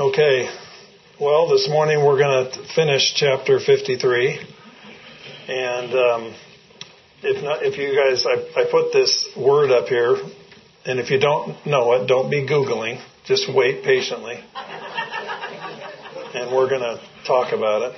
Okay, well, this morning we're going to finish chapter 53. And if you guys, I put this word up here, and if you don't know it, don't be Googling. Just wait patiently. And we're going to talk about it.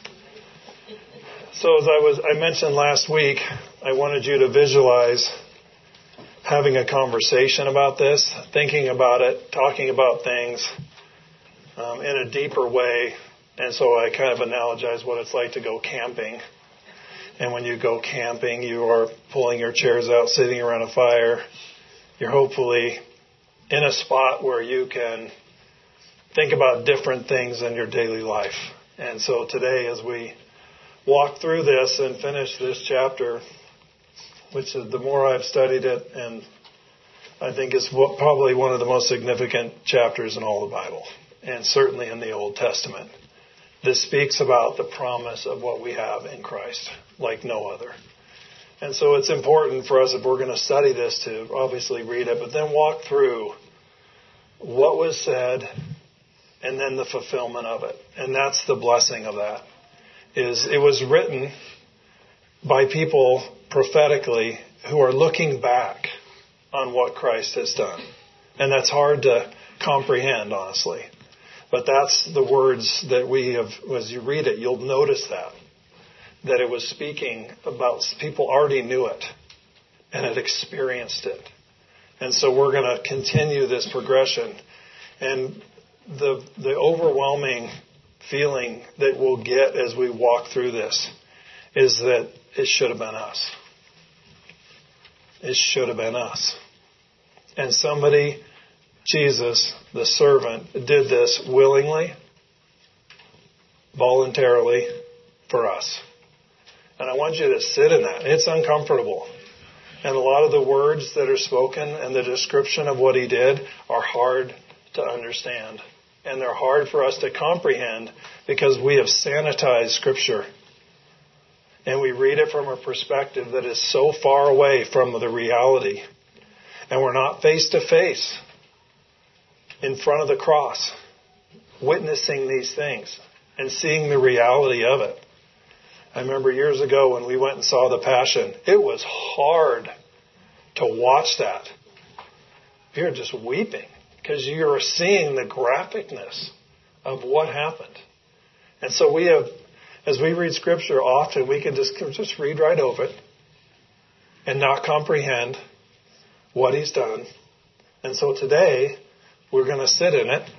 So as I mentioned last week, I wanted you to visualize having a conversation about this, thinking about it, talking about things in a deeper way. And so I kind of analogize what it's like to go camping. And when you go camping, you are pulling your chairs out, sitting around a fire. You're hopefully in a spot where you can think about different things in your daily life. And so today, as we walk through this and finish this chapter, which is the more I've studied it, and I think it's probably one of the most significant chapters in all the Bible, and certainly in the Old Testament. This speaks about the promise of what we have in Christ, like no other. And so it's important for us, if we're going to study this, to obviously read it, but then walk through what was said and then the fulfillment of it. And that's the blessing of that. It was written by people prophetically who are looking back on what Christ has done. And that's hard to comprehend, honestly. But that's the words that we have, as you read it, you'll notice that it was speaking about people already knew it and had experienced it. And so we're going to continue this progression. And the overwhelming feeling that we'll get as we walk through this is that it should have been us. It should have been us. And somebody, Jesus, the servant, did this willingly, voluntarily, for us. And I want you to sit in that. It's uncomfortable. And a lot of the words that are spoken and the description of what he did are hard to understand. And they're hard for us to comprehend because we have sanitized Scripture. And we read it from a perspective that is so far away from the reality. And we're not face to face in front of the cross, witnessing these things and seeing the reality of it. I remember years ago when we went and saw The Passion, it was hard to watch that. You're just weeping because you're seeing the graphicness of what happened. And so we have, as we read Scripture, often we can just read right over it and not comprehend what he's done. And so today, we're going to sit in it.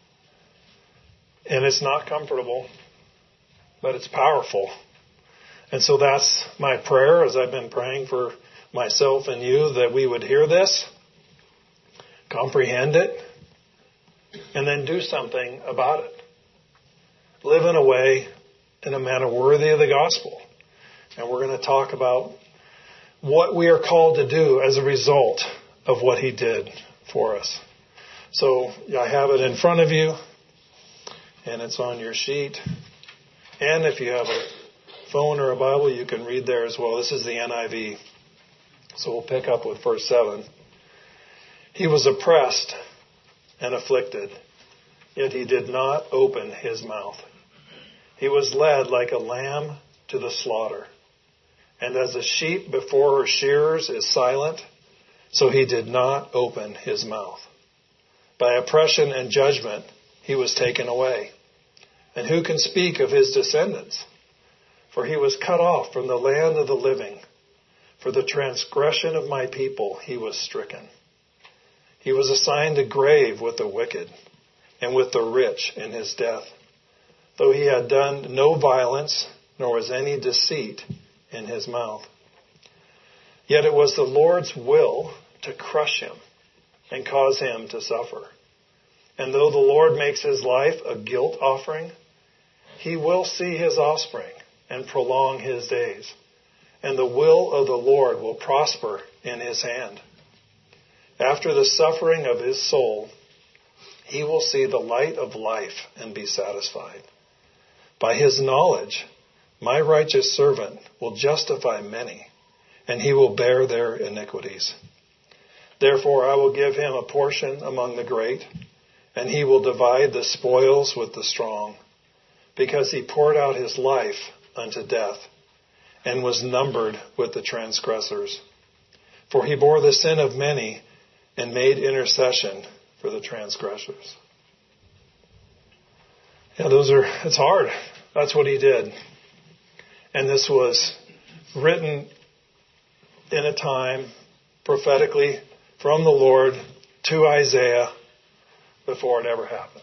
And it's not comfortable, but it's powerful. And so that's my prayer, as I've been praying for myself and you, that we would hear this, comprehend it, and then do something about it. Live in a way, in a manner worthy of the gospel. And we're going to talk about what we are called to do as a result of what he did for us. So I have it in front of you, and it's on your sheet. And if you have a phone or a Bible, you can read there as well. This is the NIV. So we'll pick up with verse 7. He was oppressed and afflicted, yet he did not open his mouth. He was led like a lamb to the slaughter. And as a sheep before her shearers is silent, so he did not open his mouth. By oppression and judgment he was taken away. And who can speak of his descendants? For he was cut off from the land of the living. For the transgression of my people he was stricken. He was assigned a grave with the wicked and with the rich in his death, though he had done no violence, nor was any deceit in his mouth. Yet it was the Lord's will to crush him and cause him to suffer. And though the Lord makes his life a guilt offering, he will see his offspring and prolong his days. And the will of the Lord will prosper in his hand. After the suffering of his soul, he will see the light of life and be satisfied. By his knowledge, my righteous servant will justify many, and he will bear their iniquities. Therefore I will give him a portion among the great, and he will divide the spoils with the strong, because he poured out his life unto death, and was numbered with the transgressors. For he bore the sin of many, and made intercession for the transgressors. Yeah, it's hard. That's what he did. And this was written in a time prophetically from the Lord to Isaiah before it ever happened.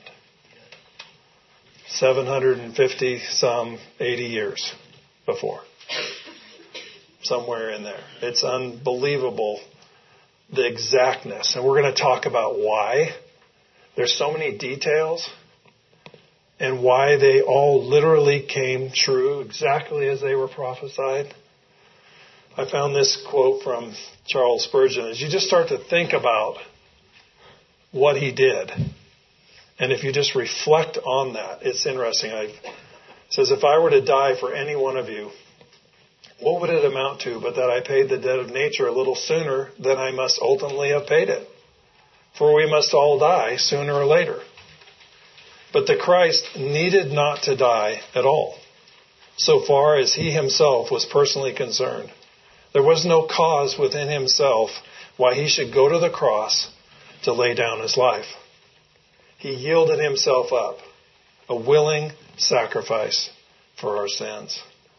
750 some 80 years before. Somewhere in there. It's unbelievable, the exactness. And we're going to talk about why. There's so many details and why they all literally came true exactly as they were prophesied. I found this quote from Charles Spurgeon. As you just start to think about what he did, and if you just reflect on that, it's interesting. It says, if I were to die for any one of you, what would it amount to but that I paid the debt of nature a little sooner than I must ultimately have paid it? For we must all die sooner or later. But the Christ needed not to die at all, so far as he himself was personally concerned. There was no cause within himself why he should go to the cross to lay down his life. He yielded himself up, a willing sacrifice for our sins.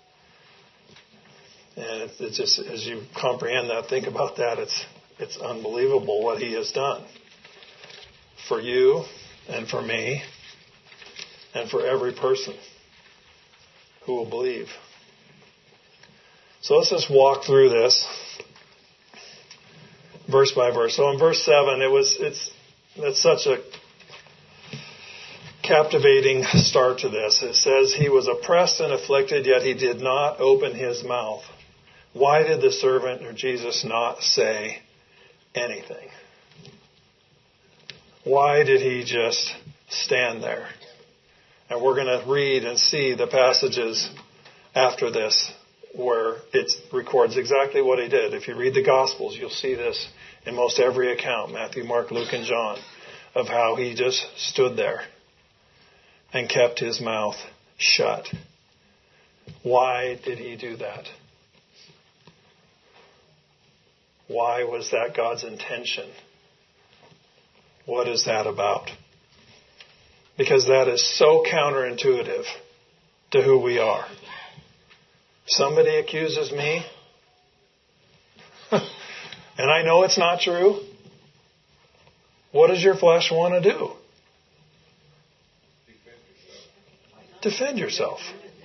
And it's just, as you comprehend that, think about that, it's unbelievable what he has done for you and for me and for every person who will believe. So let's just walk through this verse by verse. So in verse 7, it's such a captivating start to this. It says, he was oppressed and afflicted, yet he did not open his mouth. Why did the servant of Jesus not say anything? Why did he just stand there? And we're going to read and see the passages after this where it records exactly what he did. If you read the Gospels, you'll see this in most every account, Matthew, Mark, Luke, and John, of how he just stood there and kept his mouth shut. Why did he do that? Why was that God's intention? What is that about? Because that is so counterintuitive to who we are. Somebody accuses me, and I know it's not true. What does your flesh want to do? Defend yourself.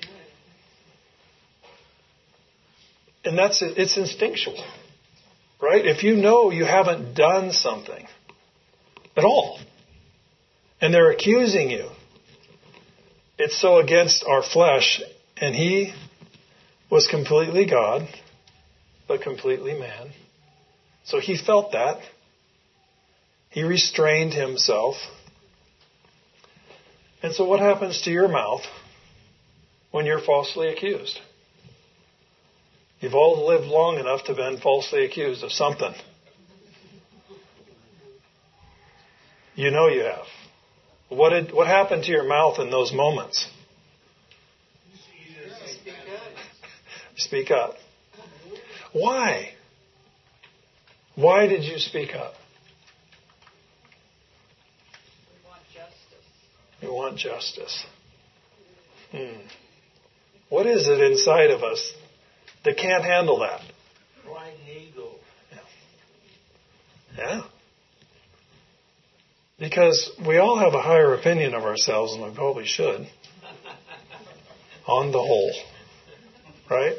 And it's instinctual, right? If you know you haven't done something at all, and they're accusing you, it's so against our flesh. And he was completely God, but completely man. So he felt that. He restrained himself. And so what happens to your mouth when you're falsely accused? You've all lived long enough to have been falsely accused of something. You know you have. What happened to your mouth in those moments? Speak up. Why? Why did you speak up? We want justice. What is it inside of us that can't handle that? Pride and ego. Yeah. Because we all have a higher opinion of ourselves than we probably should. On the whole. Right?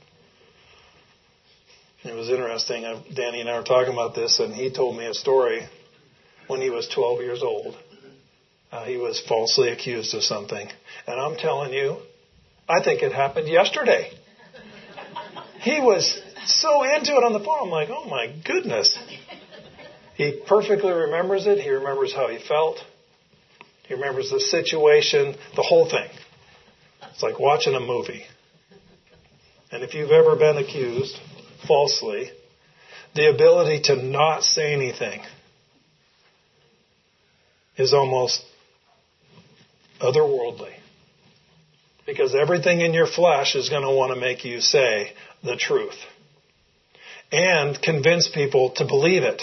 It was interesting. Danny and I were talking about this, and he told me a story when he was 12 years old. He was falsely accused of something. And I'm telling you, I think it happened yesterday. He was so into it on the phone. I'm like, oh my goodness. He perfectly remembers it. He remembers how he felt. He remembers the situation, the whole thing. It's like watching a movie. And if you've ever been accused falsely, the ability to not say anything is almost otherworldly. Because everything in your flesh is going to want to make you say the truth. And convince people to believe it.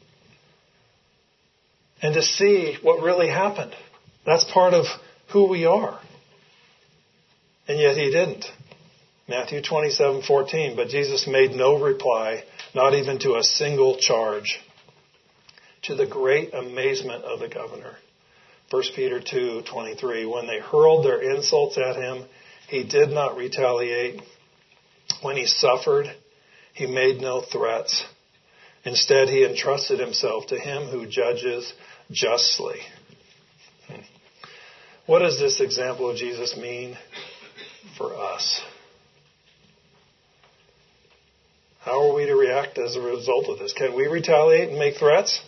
And to see what really happened. That's part of who we are. And yet he didn't. Matthew 27:14. But Jesus made no reply, not even to a single charge, to the great amazement of the governor. 1 Peter 2:23. When they hurled their insults at him, he did not retaliate. When he suffered, he made no threats. Instead, he entrusted himself to him who judges justly. What does this example of Jesus mean for us? How are we to react as a result of this? Can we retaliate and make threats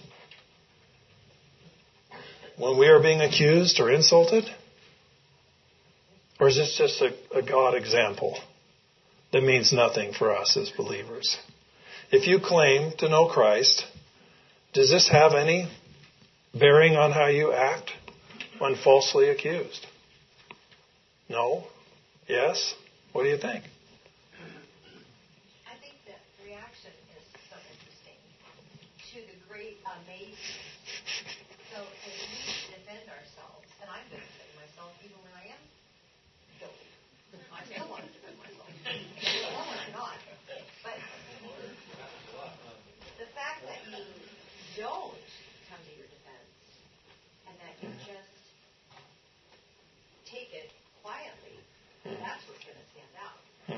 when we are being accused or insulted? Or is this just a God example that means nothing for us as believers? If you claim to know Christ, does this have any bearing on how you act when falsely accused? No? Yes? What do you think? I think the reaction is so interesting to the great amazement. So as we defend ourselves, and I'm going to defend myself even when I am guilty. I still want to defend myself. Even when I'm not. But the fact that you don't come to your defense and that you just take it quietly, that's what's going to stand out.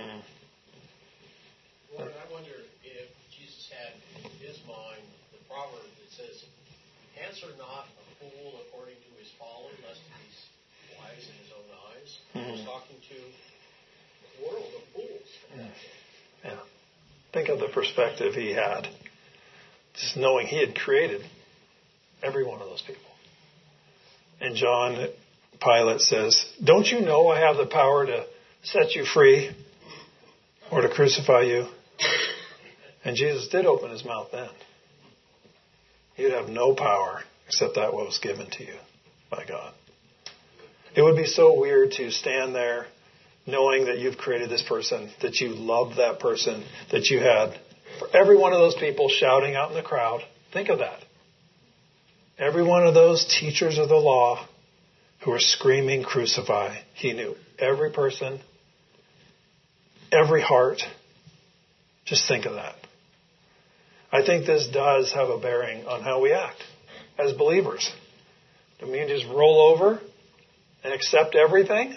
Lord, I wonder if Jesus had in his mind the proverb that says, answer not a fool according to his folly, lest he be wise in his own eyes. He was talking to a world of fools. Yeah. Think of the perspective he had. Just knowing he had created every one of those people. And John, Pilate says, don't you know I have the power to set you free or to crucify you? And Jesus did open his mouth then. You'd have no power except that what was given to you by God. It would be so weird to stand there knowing that you've created this person, that you love that person, that you had for every one of those people shouting out in the crowd. Think of that. Every one of those teachers of the law who were screaming, crucify. He knew every person, every heart. Just think of that. I think this does have a bearing on how we act as believers. Do we just roll over and accept everything?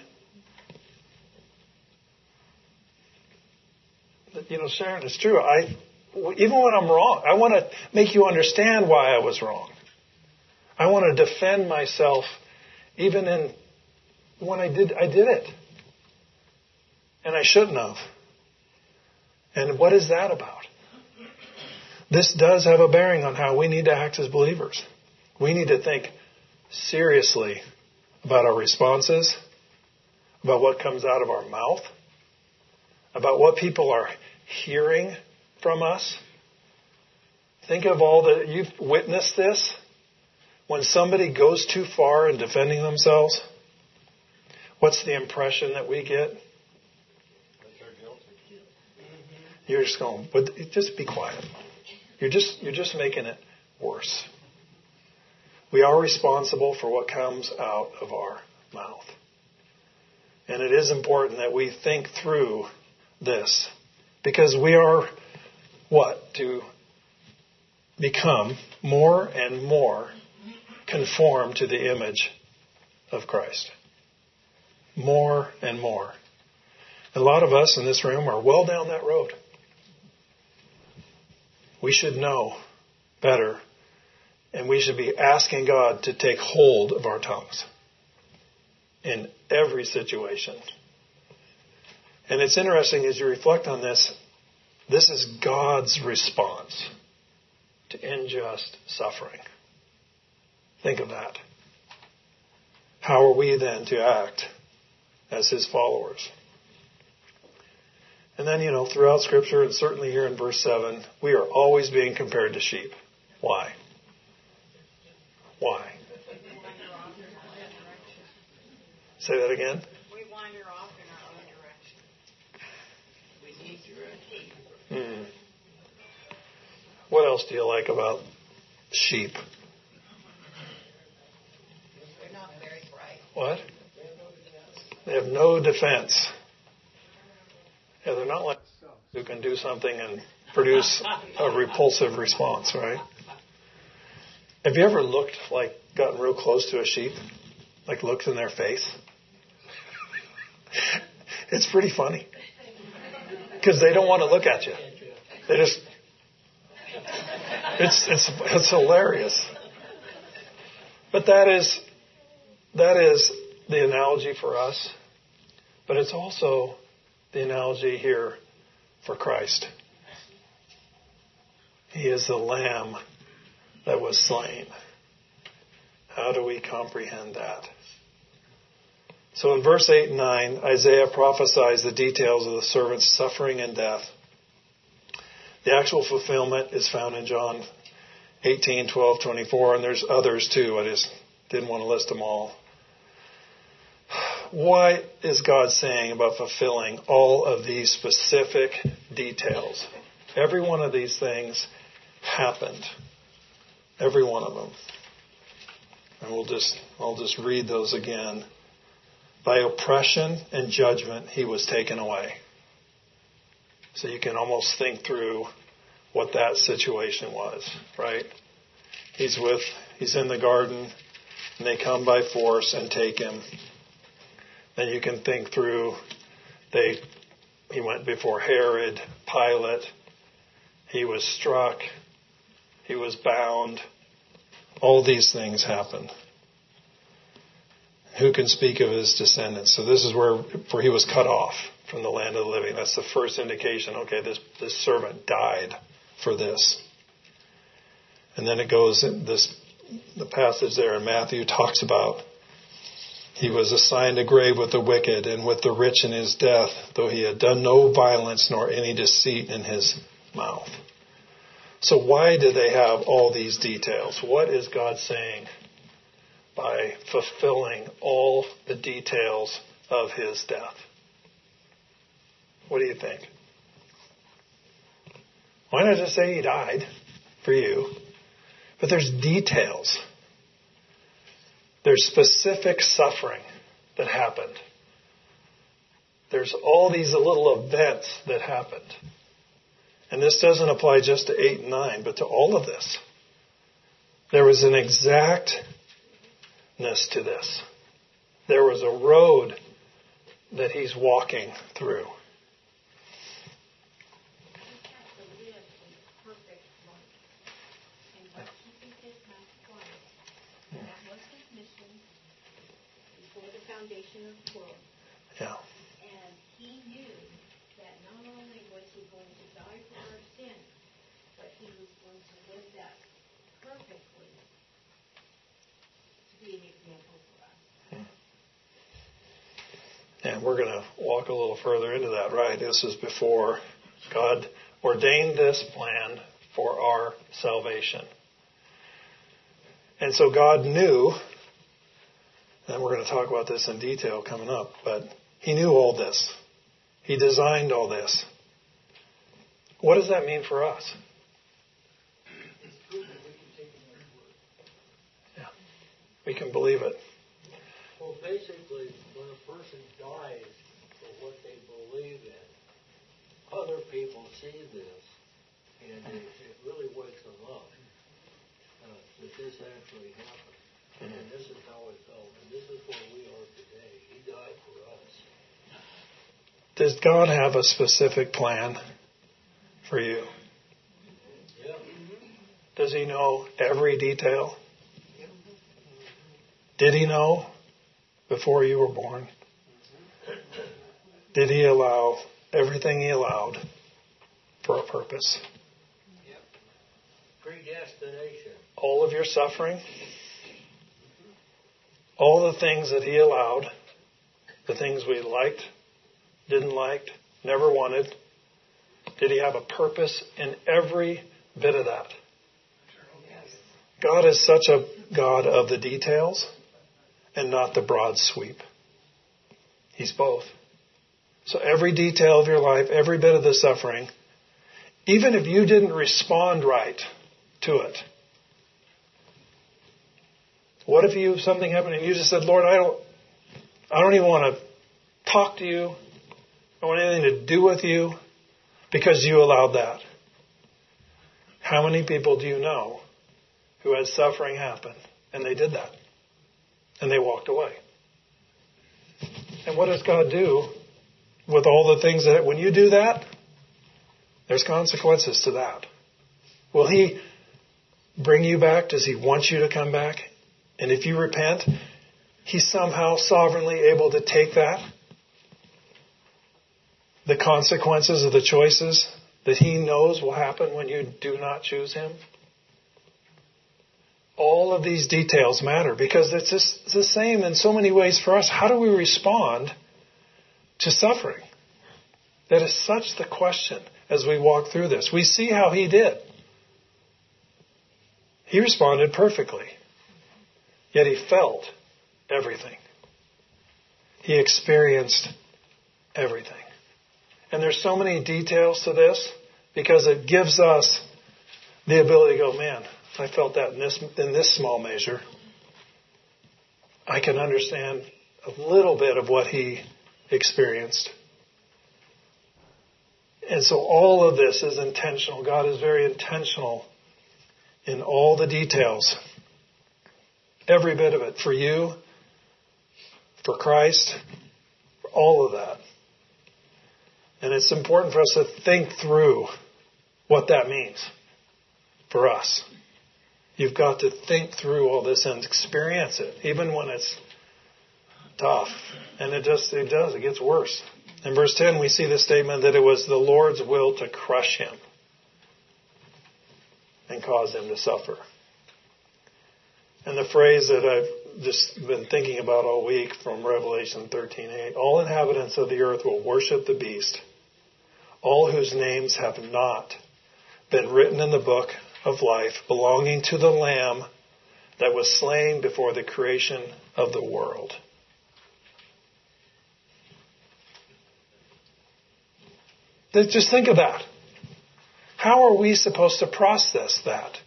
You know, Sharon, it's true. Even when I'm wrong, I want to make you understand why I was wrong. I want to defend myself, even when I did it, and I shouldn't have. And what is that about? This does have a bearing on how we need to act as believers. We need to think seriously about our responses, about what comes out of our mouth, about what people are hearing from us. Think of all that you've witnessed this. When somebody goes too far in defending themselves, what's the impression that we get? That they're guilty. You're just going, but just be quiet. You're just making it worse. We are responsible for what comes out of our mouth. And it is important that we think through this, because we are to become more and more conformed to the image of Christ. More and more. A lot of us in this room are well down that road. We should know better, and we should be asking God to take hold of our tongues in every situation. And it's interesting as you reflect on this, this is God's response to unjust suffering. Think of that. How are we then to act as his followers? And then, throughout Scripture, and certainly here in verse 7, we are always being compared to sheep. Why? Why? Say that again. We wander off in our own direction. We need direction. What else do you like about sheep? They're not very bright. What? They have no defense. Yeah, they're not like who can do something and produce a repulsive response, right? Have you ever gotten real close to a sheep? Like looked in their face? It's pretty funny. Because they don't want to look at you. They just, it's hilarious. But that is the analogy for us. But it's also the analogy here for Christ. He is the Lamb that was slain. How do we comprehend that? So in verse 8 and 9, Isaiah prophesies the details of the servant's suffering and death. The actual fulfillment is found in John 18, 12, 24, and there's others too. I just didn't want to list them all. What is God saying about fulfilling all of these specific details? Every one of these things happened. Every one of them. And I'll just read those again. By oppression and judgment, he was taken away. So you can almost think through what that situation was, right? He's in the garden, and they come by force and take him. Then you can think through, he went before Herod, Pilate, he was struck, he was bound. All these things happened. Who can speak of his descendants? So this is where he was cut off from the land of the living. That's the first indication. Okay, this servant died for this. And then it goes, the passage there in Matthew talks about he was assigned a grave with the wicked and with the rich in his death, though he had done no violence nor any deceit in his mouth. So why do they have all these details? What is God saying by fulfilling all the details of his death? What do you think? Why not just say he died for you? But there's details. There's specific suffering that happened. There's all these little events that happened. And this doesn't apply just to 8 and 9, but to all of this. There was an exactness to this. There was a road that he's walking through. Foundation of the world. Yeah. And he knew that not only was he going to die for our sin, but he was going to live that perfectly to be an example for us. And we're going to walk a little further into that, right? This is before God ordained this plan for our salvation. And so God knew, and we're going to talk about this in detail coming up, but he knew all this. He designed all this. What does that mean for us? It's true that we can take him at his word. Yeah, we can believe it. Well, basically, when a person dies for what they believe in, other people see this, and it really wakes them up that this actually happened. And this is how it felt. And this is where we are today. He died for us. Does God have a specific plan for you? Yeah. Does he know every detail? Did he know before you were born? Did he allow everything he allowed for a purpose? Yep. Predestination. All of your suffering? All the things that he allowed, the things we liked, didn't like, never wanted, did he have a purpose in every bit of that? God is such a God of the details and not the broad sweep. He's both. So every detail of your life, every bit of the suffering, even if you didn't respond right to it. What if something happened and you just said, Lord, I don't even want to talk to you. I don't want anything to do with you because you allowed that. How many people do you know who had suffering happen and they did that? And they walked away. And what does God do with all the things that, when you do that, there's consequences to that. Will He bring you back? Does He want you to come back? And if you repent, He's somehow sovereignly able to take that, the consequences of the choices that He knows will happen when you do not choose Him. All of these details matter because it's just the same in so many ways for us. How do we respond to suffering? That is such the question as we walk through this. We see how He did. He responded perfectly. Yet He felt everything. He experienced everything. And there's so many details to this because it gives us the ability to go, man, I felt that in this small measure. I can understand a little bit of what He experienced. And so all of this is intentional. God is very intentional in all the details. Every bit of it. For you, for Christ, for all of that. And it's important for us to think through what that means for us. You've got to think through all this and experience it, even when it's tough. And it does. It gets worse. In verse 10, we see the statement that it was the Lord's will to crush him and cause him to suffer. And the phrase that I've just been thinking about all week from Revelation 13:8, all inhabitants of the earth will worship the beast, all whose names have not been written in the book of life belonging to the Lamb that was slain before the creation of the world. Just think of that. How are we supposed to process that?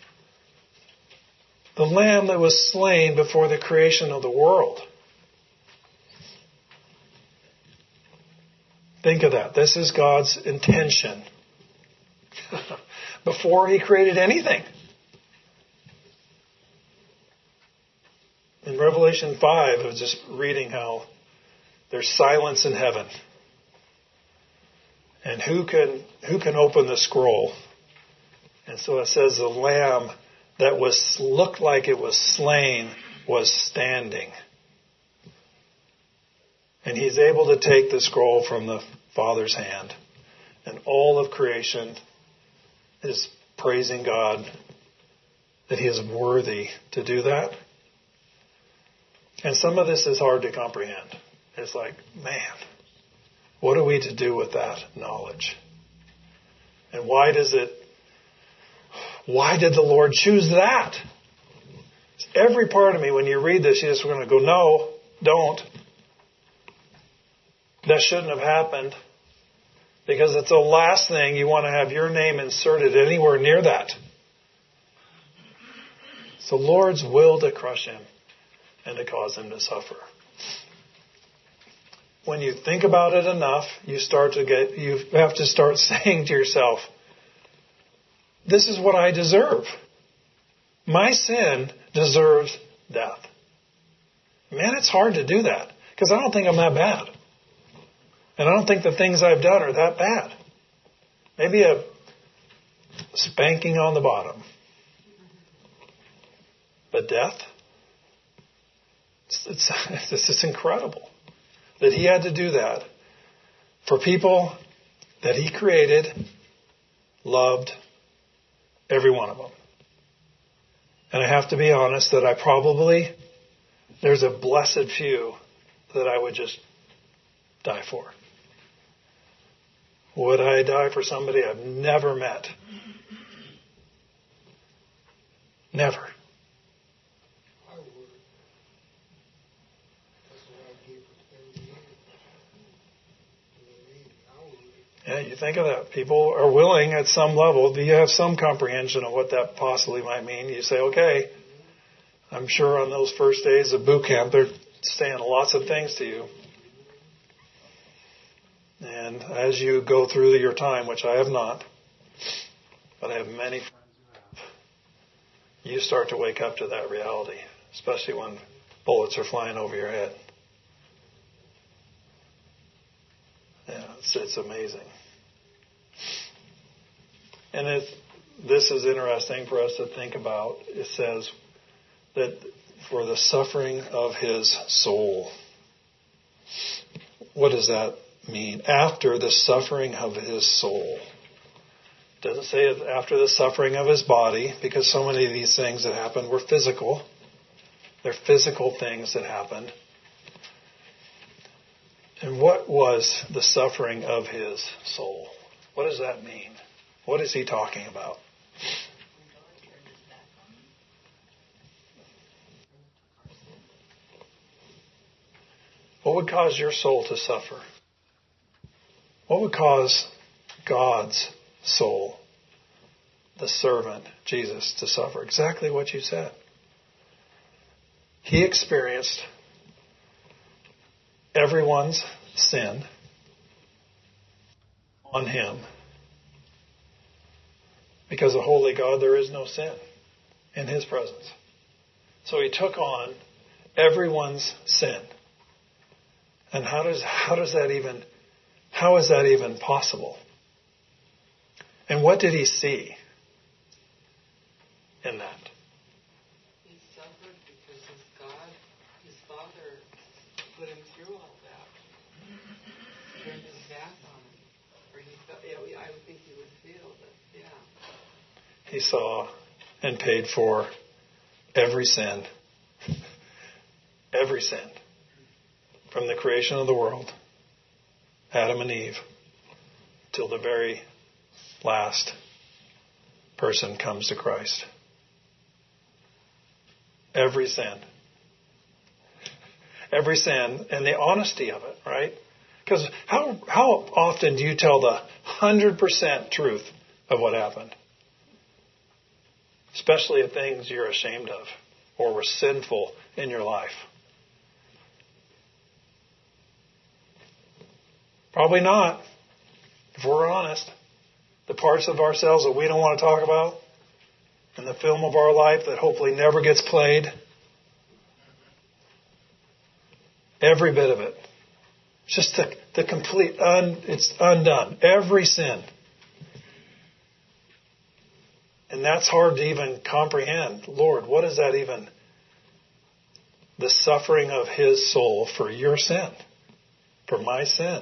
The Lamb that was slain before the creation of the world. Think of that. This is God's intention. Before He created anything. In Revelation 5, I was just reading how there's silence in heaven. And who can open the scroll? And so it says the Lamb that looked like it was slain was standing. And He's able to take the scroll from the Father's hand. And all of creation is praising God that He is worthy to do that. And some of this is hard to comprehend. It's like, man, what are we to do with that knowledge? And why did the Lord choose that? Every part of me, when you read this, you're just going to go, no, don't. That shouldn't have happened. Because it's the last thing you want to have your name inserted anywhere near that. It's the Lord's will to crush him and to cause him to suffer. When you think about it enough, you have to start saying to yourself, this is what I deserve. My sin deserves death. Man, it's hard to do that because I don't think I'm that bad. And I don't think the things I've done are that bad. Maybe a spanking on the bottom. But death? It's incredible that He had to do that for people that He created, loved, every one of them. And I have to be honest that there's a blessed few that I would just die for. Would I die for somebody I've never met? Never. I would. That's what I gave for 30 years. Yeah, you think of that. People are willing at some level. Do you have some comprehension of what that possibly might mean? You say, okay, I'm sure on those first days of boot camp, they're saying lots of things to you. And as you go through your time, which I have not, but I have many friends who have, you start to wake up to that reality, especially when bullets are flying over your head. Yeah, it's amazing. And this is interesting for us to think about. It says that for the suffering of his soul. What does that mean? After the suffering of his soul. It doesn't say after the suffering of his body, because so many of these things that happened were physical. They're physical things that happened. And what was the suffering of his soul? What does that mean? What is he talking about? What would cause your soul to suffer? What would cause God's soul, the servant, Jesus, to suffer? Exactly what you said. He experienced everyone's sin on him. Because of holy God, there is no sin in his presence. So he took on everyone's sin. And how is that even possible? And what did he see in that? He suffered because his Father put him through all that. Turned his back on him. Or he felt, I would think he would feel that, yeah. He saw and paid for every sin. Every sin. From the creation of the world, Adam and Eve, till the very last person comes to Christ. Every sin. Every sin, and the honesty of it, right? Because how often do you tell the 100% truth of what happened? Especially of things you're ashamed of or were sinful in your life. Probably not, if we're honest. The parts of ourselves that we don't want to talk about, and the film of our life that hopefully never gets played. Every bit of it. It's just the complete, it's undone. Every sin. And that's hard to even comprehend. Lord, what is that even? The suffering of his soul for your sin. For my sin.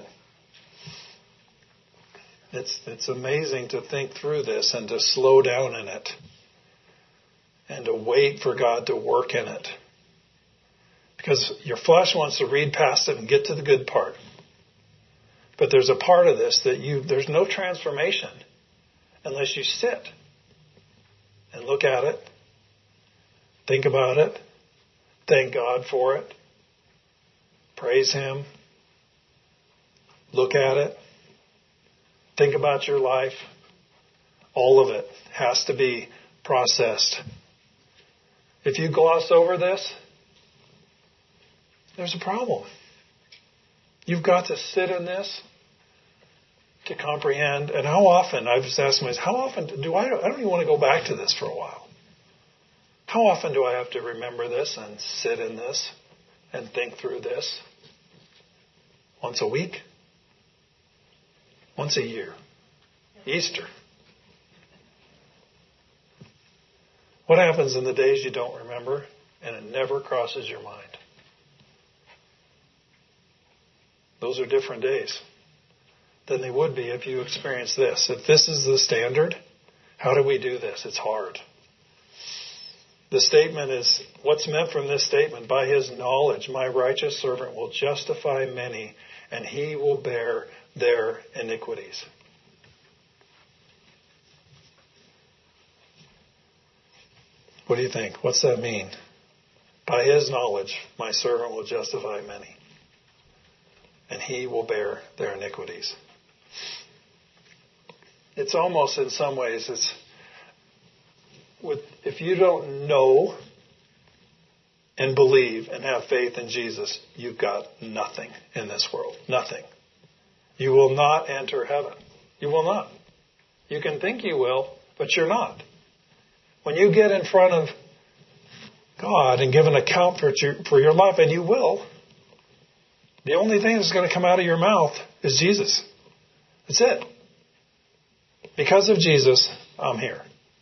It's amazing to think through this and to slow down in it. And to wait for God to work in it. Because your flesh wants to read past it and get to the good part. But there's a part of this that there's no transformation unless you sit and look at it, think about it, thank God for it, praise Him, look at it, think about your life. All of it has to be processed. If you gloss over this, there's a problem. You've got to sit in this to comprehend. And how often, I've just asked myself, how often I don't even want to go back to this for a while. How often do I have to remember this and sit in this and think through this? Once a week? Once a year? Easter? What happens in the days you don't remember and it never crosses your mind? Those are different days than they would be if you experience this. If this is the standard, how do we do this? It's hard. The statement is, what's meant from this statement? By His knowledge, my righteous servant will justify many, and He will bear their iniquities. What do you think? What's that mean? By His knowledge, my servant will justify many, and He will bear their iniquities. it's almost in some ways, if you don't know and believe and have faith in Jesus, you've got nothing in this world. Nothing. You will not enter heaven. You will not. You can think you will, but you're not. When you get in front of God and give an account for your life, and you will, the only thing that's going to come out of your mouth is Jesus. That's it. Because of Jesus, I'm here.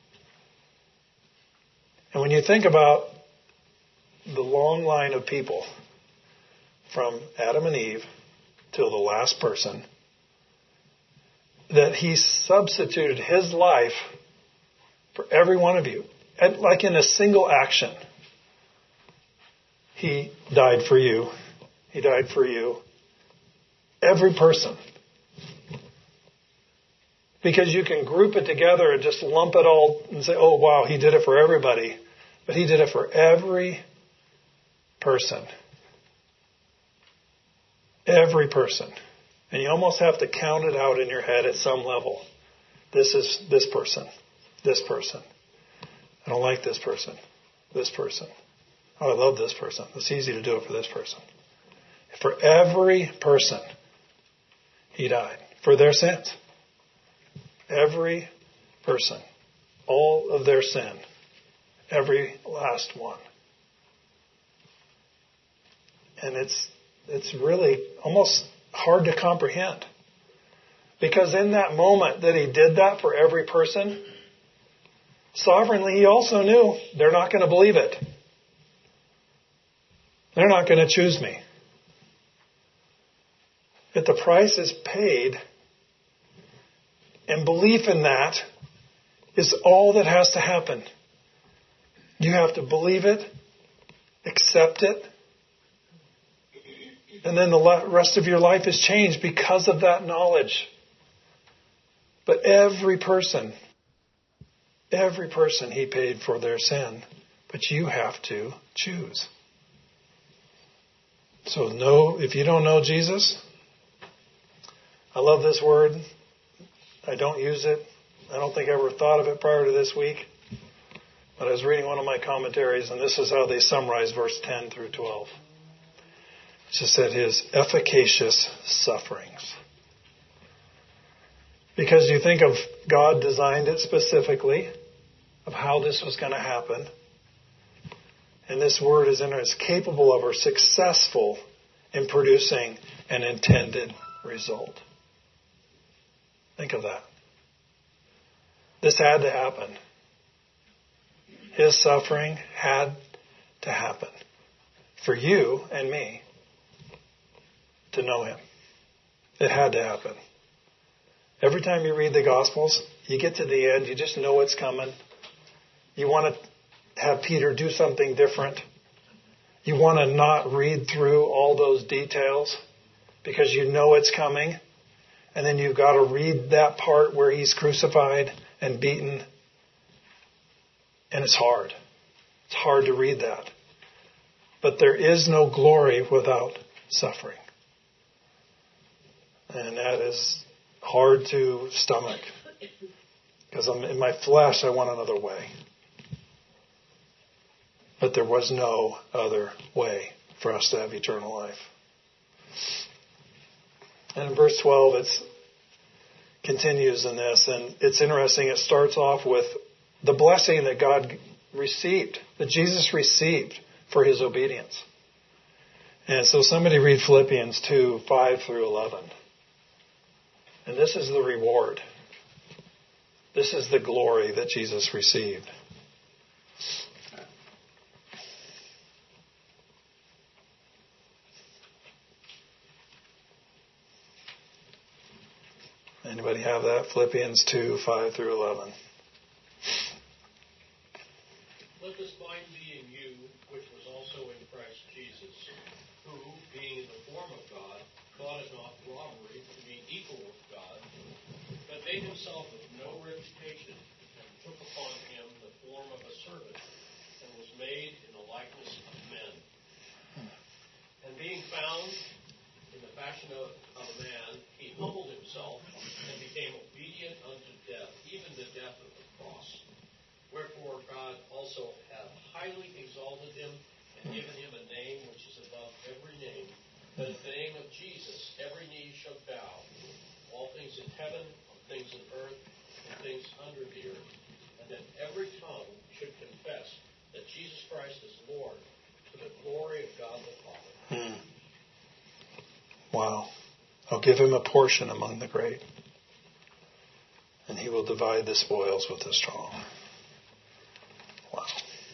And when you think about the long line of people from Adam and Eve till the last person, that he substituted his life for every one of you. And like in a single action. He died for you. He died for you. Every person. Because you can group it together and just lump it all and say, oh wow, he did it for everybody. But he did it for every person. Every person. And you almost have to count it out in your head at some level. This is this person. This person. I don't like this person. This person. Oh, I love this person. It's easy to do it for this person. For every person, he died. For their sins. Every person. All of their sin. Every last one. And it's really almost hard to comprehend. Because in that moment that he did that for every person, sovereignly he also knew they're not going to believe it. They're not going to choose me. That the price is paid, and belief in that is all that has to happen. You have to believe it, accept it, and then the rest of your life is changed because of that knowledge. But every person he paid for their sin. But you have to choose. So no, if you don't know Jesus, I love this word. I don't use it. I don't think I ever thought of it prior to this week. But I was reading one of my commentaries, and this is how they summarize verse 10 through 12. It just said his efficacious sufferings. Because you think of God designed it specifically of how this was going to happen. And this word is capable of or successful in producing an intended result. Think of that. This had to happen. His suffering had to happen for you and me to know him. It had to happen. Every time you read the Gospels, you get to the end, you just know it's coming. You want to have Peter do something different. You want to not read through all those details because you know it's coming. And then you've got to read that part where he's crucified and beaten. And it's hard. It's hard to read that. But there is no glory without suffering. And that is hard to stomach. Because in my flesh, I want another way. But there was no other way for us to have eternal life. And in verse 12, it continues in this. And it's interesting. It starts off with the blessing that God received, that Jesus received for his obedience. And so somebody read Philippians 2, 5 through 11. And this is the reward. This is the glory that Jesus received. Anybody have that? Philippians 2, 5 through 11. Let this mind be in you, which was also in Christ Jesus, who, being in the form of God, thought it not robbery to be equal with God, but made himself of no reputation, and took upon him the form of a servant, and was made in the likeness of men. And being found in the compassion of a man, he humbled himself and became obedient unto death, even the death of the cross. Wherefore God also hath highly exalted him and given him a name which is above every name, that at the name of Jesus every knee shall bow, all things in heaven, things in earth, and things under the earth, and that every tongue should confess that Jesus Christ is Lord, to the glory of God the Father. Wow. I'll give him a portion among the great, and he will divide the spoils with the strong. Wow.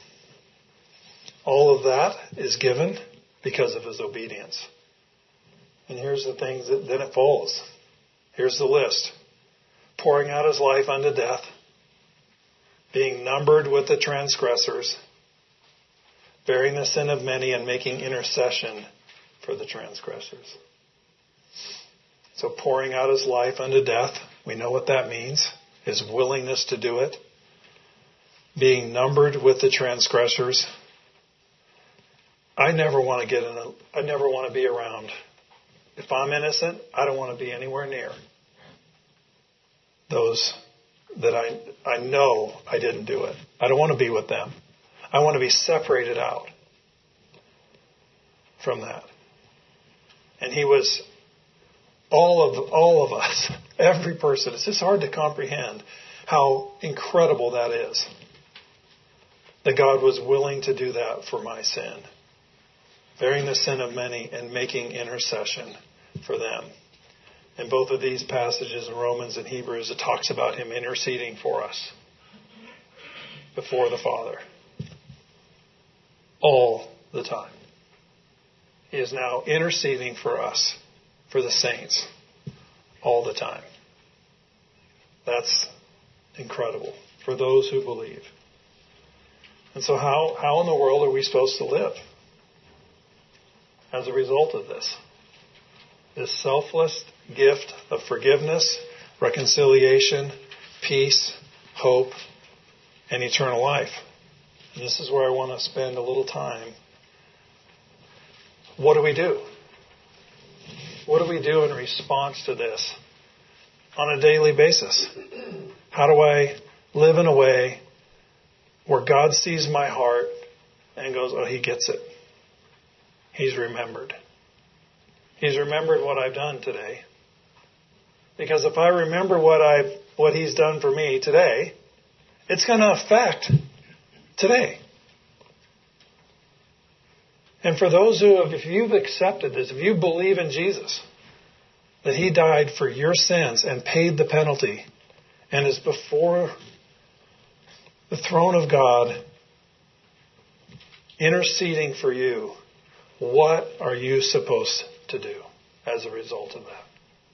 All of that is given because of his obedience. And here's the things that then it follows. Here's the list. Pouring out his life unto death, being numbered with the transgressors, bearing the sin of many, and making intercession for the transgressors. So pouring out his life unto death, we know what that means, his willingness to do it. Being numbered with the transgressors. I never want to be around. If I'm innocent, I don't want to be anywhere near those that I know I didn't do it. I don't want to be with them. I want to be separated out from that. And he was all of us, every person. It's just hard to comprehend how incredible that is. That God was willing to do that for my sin. Bearing the sin of many and making intercession for them. In both of these passages in Romans and Hebrews, it talks about him interceding for us before the Father. All the time. He is now interceding for us, for the saints, all the time. That's incredible for those who believe. And so how in the world are we supposed to live as a result of this? This selfless gift of forgiveness, reconciliation, peace, hope, and eternal life. And this is where I want to spend a little time. What do we do? What do we do in response to this on a daily basis? How do I live in a way where God sees my heart and goes, oh, he gets it. He's remembered. He's remembered what I've done today. Because if I remember what he's done for me today, it's going to affect today. And for those if you've accepted this, if you believe in Jesus, that he died for your sins and paid the penalty and is before the throne of God interceding for you, what are you supposed to do as a result of that?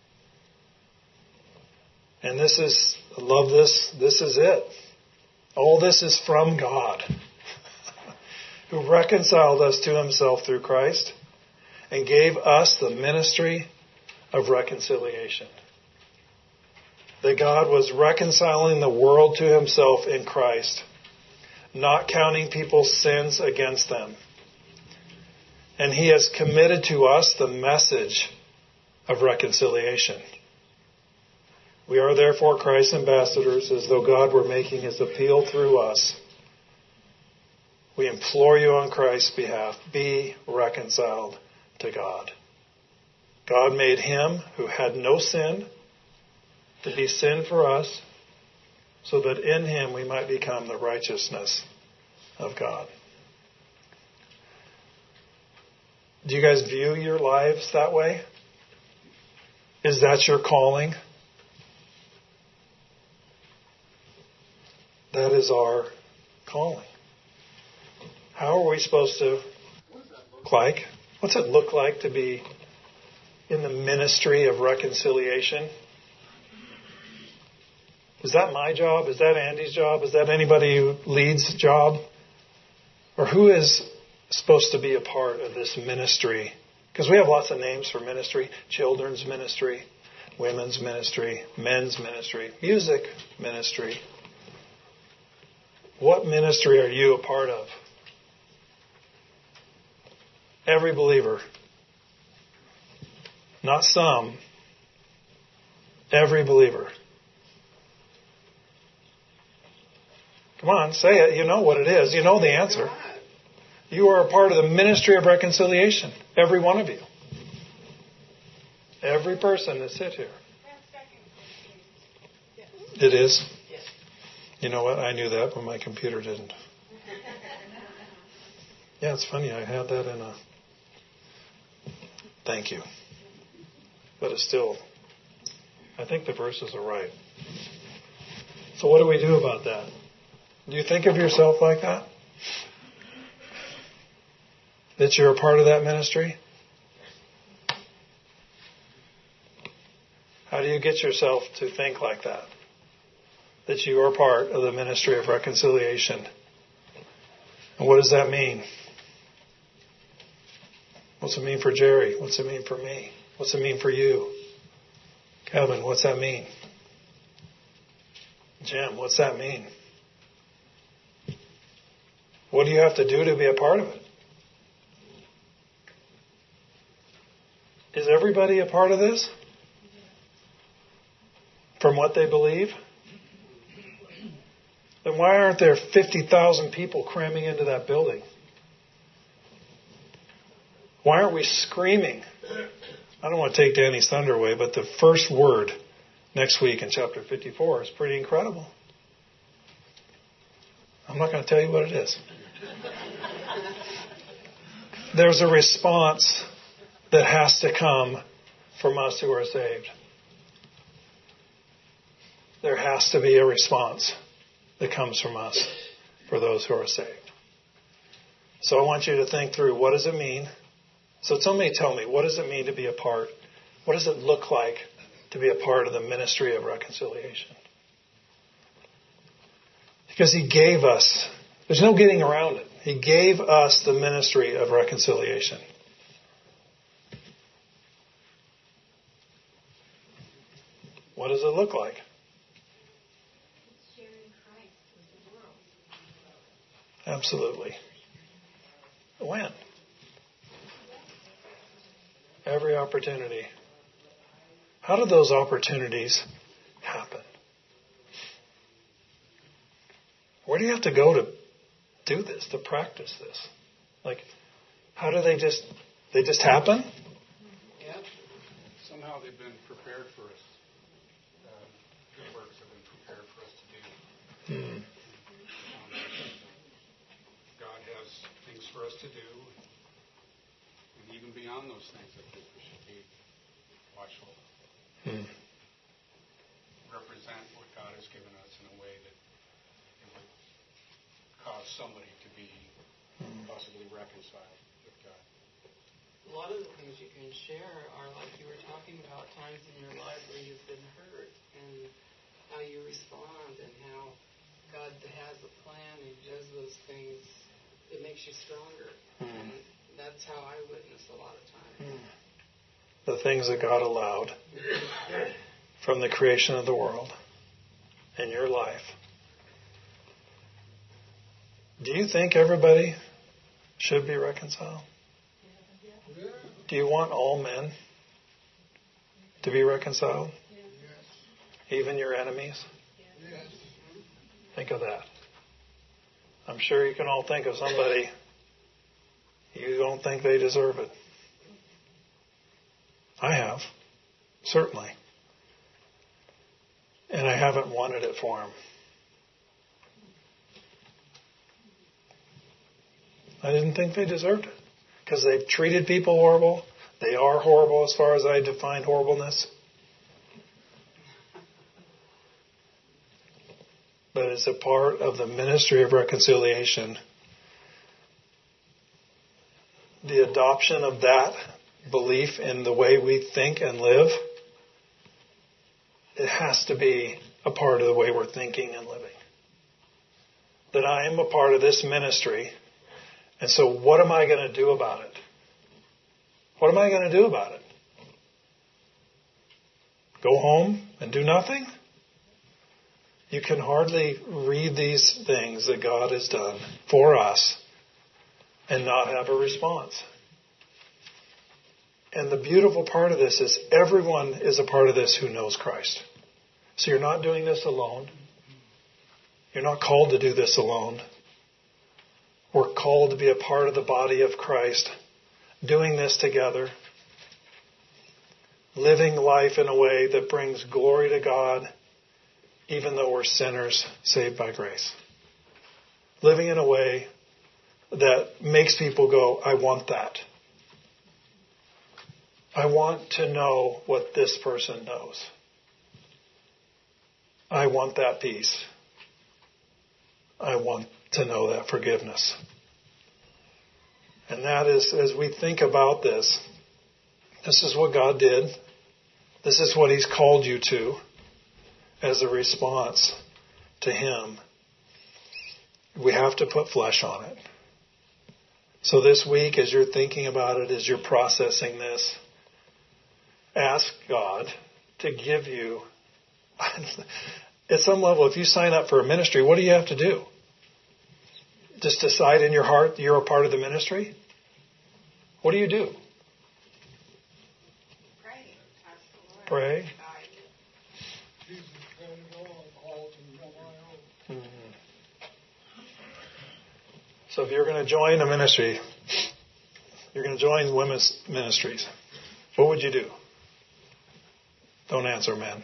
And I love this. This is it. All this is from God, who reconciled us to himself through Christ and gave us the ministry of reconciliation. That God was reconciling the world to himself in Christ, not counting people's sins against them. And he has committed to us the message of reconciliation. We are therefore Christ's ambassadors, as though God were making his appeal through us. We implore you on Christ's behalf, be reconciled to God. God made him who had no sin to be sin for us, so that in him we might become the righteousness of God. Do you guys view your lives that way? Is that your calling? That is our calling. How are we supposed to look like? What's it look like to be in the ministry of reconciliation? Is that my job? Is that Andy's job? Is that anybody who leads job? Or who is supposed to be a part of this ministry? Because we have lots of names for ministry. Children's ministry, women's ministry, men's ministry, music ministry. What ministry are you a part of? Every believer Not some. Every believer. Come on, say it. You know what it is. You know the answer. You are a part of the ministry of reconciliation. Every one of you. Every person that sits here. It is? You know what? I knew that, but my computer didn't. Yeah, it's funny. I had that in a... Thank you. But it's still... I think the verses are right. So what do we do about that? Do you think of yourself like that? That you're a part of that ministry? How do you get yourself to think like that? That you are part of the ministry of reconciliation. And what does that mean? What's it mean for Jerry? What's it mean for me? What's it mean for you? Kevin, what's that mean? Jim, what's that mean? What do you have to do to be a part of it? Is everybody a part of this? From what they believe? Then why aren't there 50,000 people cramming into that building? Why aren't we screaming? I don't want to take Danny's thunder away, but the first word next week in chapter 54 is pretty incredible. I'm not going to tell you what it is. There's a response that has to come from us who are saved. There has to be a response that comes from us for those who are saved. So I want you to think through, what does it mean? So somebody tell me, what does it mean to be a part? What does it look like to be a part of the ministry of reconciliation? Because He gave us, there's no getting around it. He gave us the ministry of reconciliation. What does it look like? Sharing Christ with the world. Absolutely. When? Every opportunity. How do those opportunities happen? Where do you have to go to do this, to practice this? Like, how do they just happen? Yep. Somehow they've been prepared for us. Good works have been prepared for us to do. God has things for us to do. And even beyond those things, I think we should be watchful. Represent what God has given us in a way that it would cause somebody to be possibly reconciled with God. A lot of the things you can share are like you were talking about, times in your life where you've been hurt and how you respond and how God has a plan and He does those things. It makes you stronger. And that's how I witness a lot of times. The things that God allowed from the creation of the world in your life. Do you think everybody should be reconciled? Do you want all men to be reconciled? Even your enemies? Think of that. I'm sure you can all think of somebody you don't think they deserve it. I have, certainly. And I haven't wanted it for them. I didn't think they deserved it. Because they've treated people horrible. They are horrible as far as I define horribleness. But it's a part of the ministry of reconciliation. The adoption of that belief in the way we think and live, it has to be a part of the way we're thinking and living. That I am a part of this ministry, and so what am I going to do about it? What am I going to do about it? Go home and do nothing? You can hardly read these things that God has done for us and not have a response. And the beautiful part of this is everyone is a part of this who knows Christ. So you're not doing this alone. You're not called to do this alone. We're called to be a part of the body of Christ, doing this together, living life in a way that brings glory to God, even though we're sinners saved by grace. Living in a way that makes people go, I want that. I want to know what this person knows. I want that peace. I want to know that forgiveness. And that is, as we think about this, this is what God did. This is what He's called you to as a response to Him. We have to put flesh on it. So this week, as you're thinking about it, as you're processing this, ask God to give you, at some level, if you sign up for a ministry, what do you have to do? Just decide in your heart you're a part of the ministry? What do you do? Pray. Mm-hmm. So if you're going to join a ministry, you're going to join women's ministries, what would you do? Don't answer, men.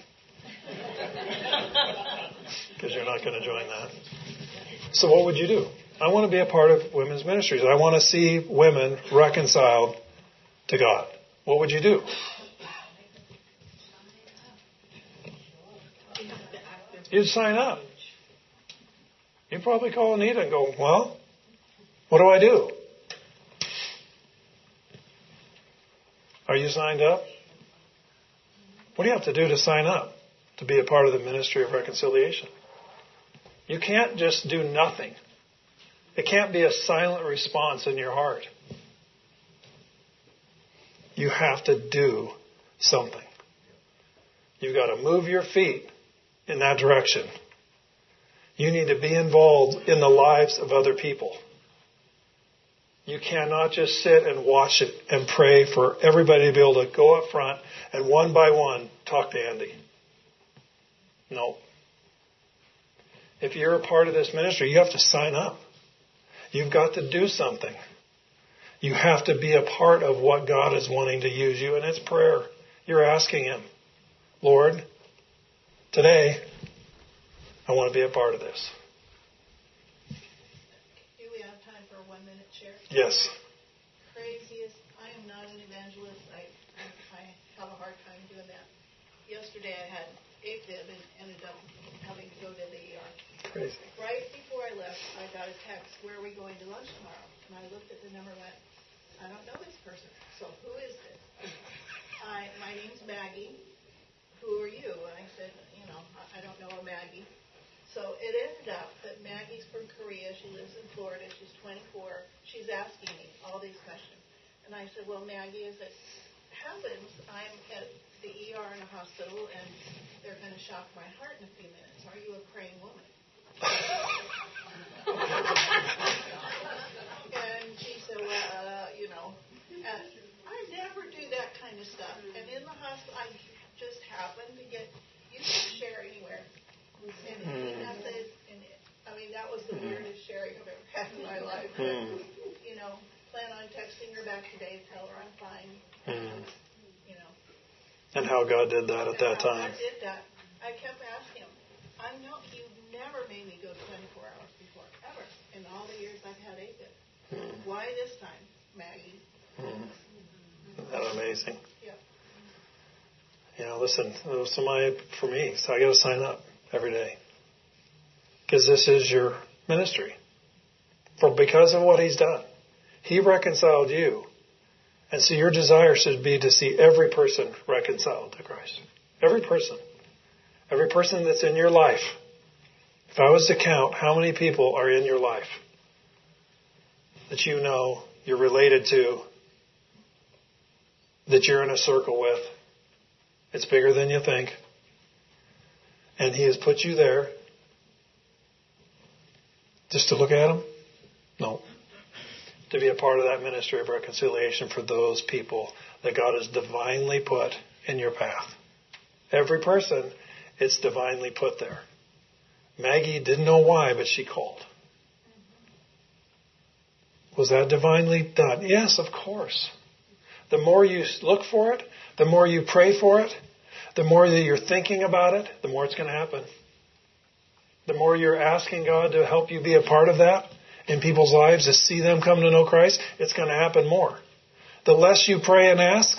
Because you're not going to join that. So what would you do? I want to be a part of women's ministries. I want to see women reconciled to God. What would you do? You'd sign up. You'd probably call Anita and go, well, what do I do? Are you signed up? What do you have to do to sign up to be a part of the ministry of reconciliation? You can't just do nothing. It can't be a silent response in your heart. You have to do something. You've got to move your feet in that direction. You need to be involved in the lives of other people. You cannot just sit and watch it and pray for everybody to be able to go up front and one by one talk to Andy. No. If you're a part of this ministry, you have to sign up. You've got to do something. You have to be a part of what God is wanting to use you, and it's prayer. You're asking Him, Lord, today, I want to be a part of this. Do we have time for a 1-minute share? Yes. Craziest. I am not an evangelist. I have a hard time doing that. Yesterday I had AFib and ended up having to go to the ER. Crazy. Right before I left, I got a text, where are we going to lunch tomorrow? And I looked at the number and went, I don't know this person. So who is this? My name's Maggie. Who are you? And I said, I don't know a Maggie. So it ended up that Maggie's from Korea. She lives in Florida. She's 24. She's asking me all these questions. And I said, well, Maggie, as it happens, I'm at the ER in a hospital, and they're going to shock my heart in a few minutes. Are you a praying woman? And she said, well, and I never do that kind of stuff. And in the hospital, I just happened to get, you can share anywhere. And he said, that was the weirdest sharing I've ever had in my life. Plan on texting her back today, tell her I'm fine. And how God did that at that time. God did that. I kept asking Him, you've never made me go 24 hours before, ever, in all the years I've had AFib. Why this time, Maggie? Isn't that amazing? Yeah. Listen, for me, so I got to sign up every day. Because this is your ministry. Because of what He's done. He reconciled you. And so your desire should be to see every person reconciled to Christ. Every person. Every person that's in your life. If I was to count how many people are in your life that you know you're related to, that you're in a circle with, it's bigger than you think. And He has put you there just to look at them? No. to be a part of that ministry of reconciliation for those people that God has divinely put in your path. Every person, it's divinely put there. Maggie didn't know why, but she called. Was that divinely done? Yes, of course. The more you look for it, the more you pray for it, the more that you're thinking about it, the more it's going to happen. The more you're asking God to help you be a part of that in people's lives, to see them come to know Christ, it's going to happen more. The less you pray and ask,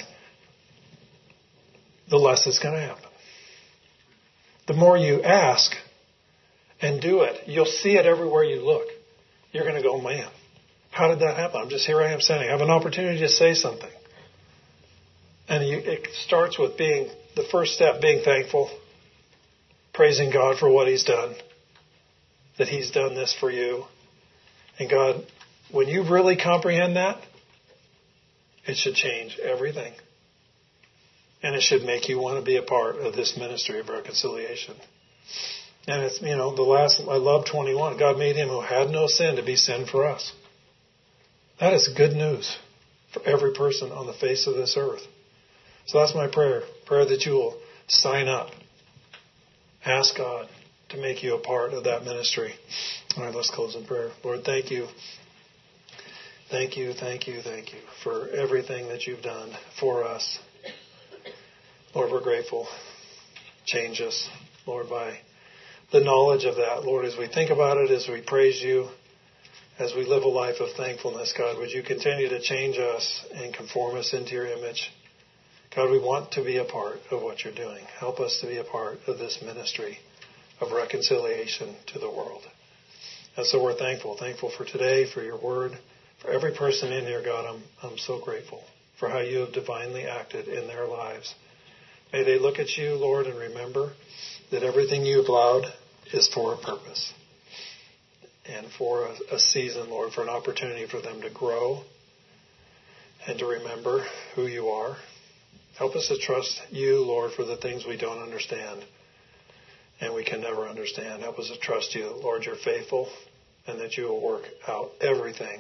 the less it's going to happen. The more you ask and do it, you'll see it everywhere you look. You're going to go, man, how did that happen? Here I am standing. I have an opportunity to say something. And it starts with being, the first step, being thankful, praising God for what He's done, that He's done this for you. And God, when you really comprehend that, it should change everything. And it should make you want to be a part of this ministry of reconciliation. And it's, I love 21. God made Him who had no sin to be sin for us. That is good news for every person on the face of this earth. So that's my prayer that you will sign up. Ask God to make you a part of that ministry. All right, let's close in prayer. Lord, thank you. Thank you for everything that you've done for us. Lord, we're grateful. Change us, Lord, by the knowledge of that. Lord, as we think about it, as we praise you, as we live a life of thankfulness, God, would you continue to change us and conform us into your image? God, we want to be a part of what you're doing. Help us to be a part of this ministry of reconciliation to the world. And so we're thankful for today, for your word, for every person in here, God. I'm so grateful for how you have divinely acted in their lives. May they look at you, Lord, and remember that everything you've allowed is for a purpose and for a season, Lord, for an opportunity for them to grow and to remember who you are. Help us to trust you, Lord, for the things we don't understand and we can never understand. Help us to trust you, Lord, you're faithful, and that you will work out everything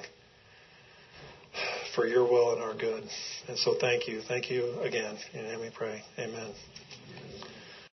for your will and our good. And so thank you. Thank you again. In your name we pray. Amen.